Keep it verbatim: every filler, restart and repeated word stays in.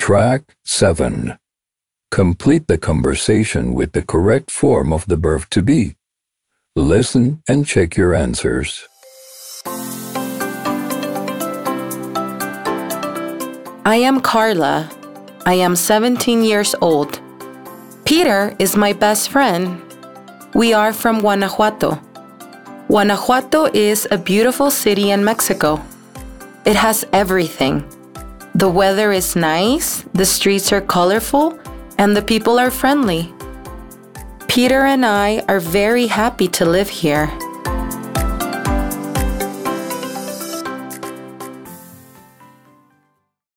Track seven. Complete the conversation with the correct form of the verb to be. Listen and check your answers. I am Carla. I am seventeen years old. Peter is my best friend. We are from Guanajuato. Guanajuato is a beautiful city in Mexico. It has everything. The weather is nice, the streets are colorful, and the people are friendly. Peter and I are very happy to live here.